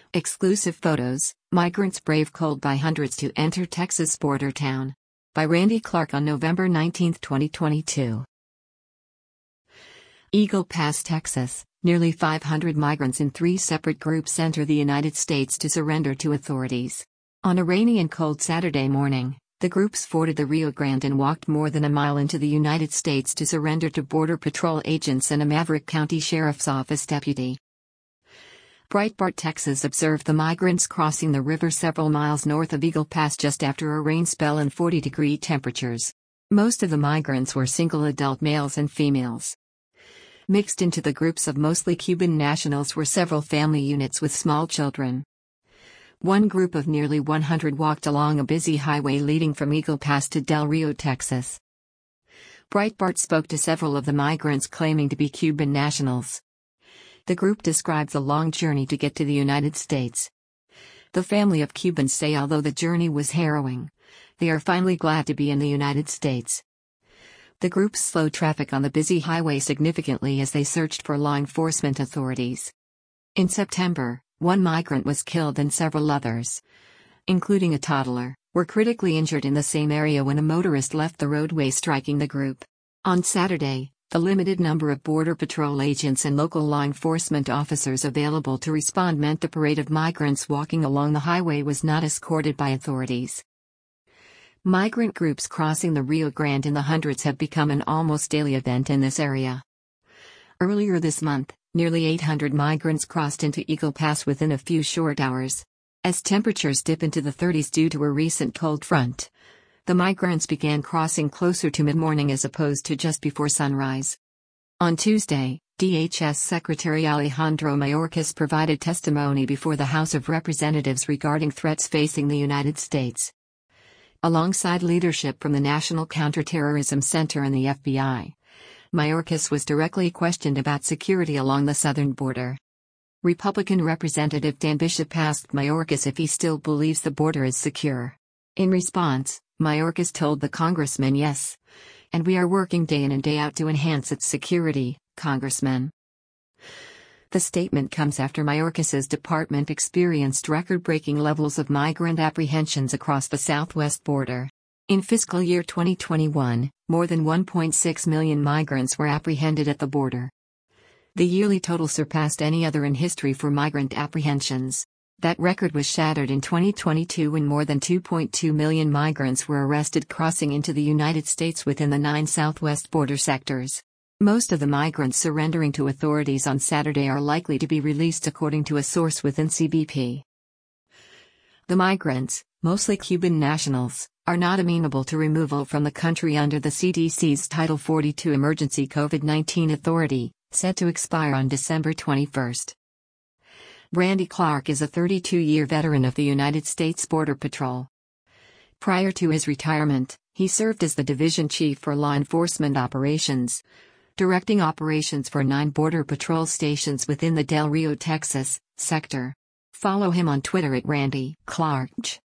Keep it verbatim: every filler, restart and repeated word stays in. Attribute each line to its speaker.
Speaker 1: Exclusive photos, Migrants Brave Cold by Hundreds to Enter Texas Border Town. By Randy Clark on November nineteenth, twenty twenty-two. Eagle Pass, Texas. Nearly five hundred migrants in three separate groups enter the United States to surrender to authorities. On a rainy and cold Saturday morning, the groups forded the Rio Grande and walked more than a mile into the United States to surrender to Border Patrol agents and a Maverick County Sheriff's Office deputy. Breitbart, Texas observed the migrants crossing the river several miles north of Eagle Pass just after a rain spell and forty degree temperatures. Most of the migrants were single adult males and females. Mixed into the groups of mostly Cuban nationals were several family units with small children. One group of nearly one hundred walked along a busy highway leading from Eagle Pass to Del Rio, Texas. Breitbart spoke to several of the migrants claiming to be Cuban nationals. The group described the long journey to get to the United States. The family of Cubans say although the journey was harrowing, they are finally glad to be in the United States. The group slowed traffic on the busy highway significantly as they searched for law enforcement authorities. In September, one migrant was killed and several others, including a toddler, were critically injured in the same area when a motorist left the roadway, striking the group. On Saturday, the limited number of Border Patrol agents and local law enforcement officers available to respond meant the parade of migrants walking along the highway was not escorted by authorities. Migrant groups crossing the Rio Grande in the hundreds have become an almost daily event in this area. Earlier this month, nearly eight hundred migrants crossed into Eagle Pass within a few short hours. As temperatures dip into the thirties due to a recent cold front, the migrants began crossing closer to mid-morning as opposed to just before sunrise. On Tuesday, D H S Secretary Alejandro Mayorkas provided testimony before the House of Representatives regarding threats facing the United States. Alongside leadership from the National Counterterrorism Center and the F B I, Mayorkas was directly questioned about security along the southern border. Republican Representative Dan Bishop asked Mayorkas if he still believes the border is secure. In response, Mayorkas told the congressman, "Yes, and we are working day in and day out to enhance its security, Congressman." The statement comes after Mayorkas's department experienced record-breaking levels of migrant apprehensions across the southwest border. In fiscal year twenty twenty-one, more than one point six million migrants were apprehended at the border. The yearly total surpassed any other in history for migrant apprehensions. That record was shattered in twenty twenty-two when more than two point two million migrants were arrested crossing into the United States within the nine southwest border sectors. Most of the migrants surrendering to authorities on Saturday are likely to be released, according to a source within C B P. The migrants, mostly Cuban nationals, are not amenable to removal from the country under the C D C's Title forty-two Emergency COVID nineteen Authority, set to expire on December twenty-first. Randy Clark is a thirty-two-year veteran of the United States Border Patrol. Prior to his retirement, he served as the division chief for law enforcement operations, directing operations for nine Border Patrol stations within the Del Rio, Texas, sector. Follow him on Twitter at Randy Clark.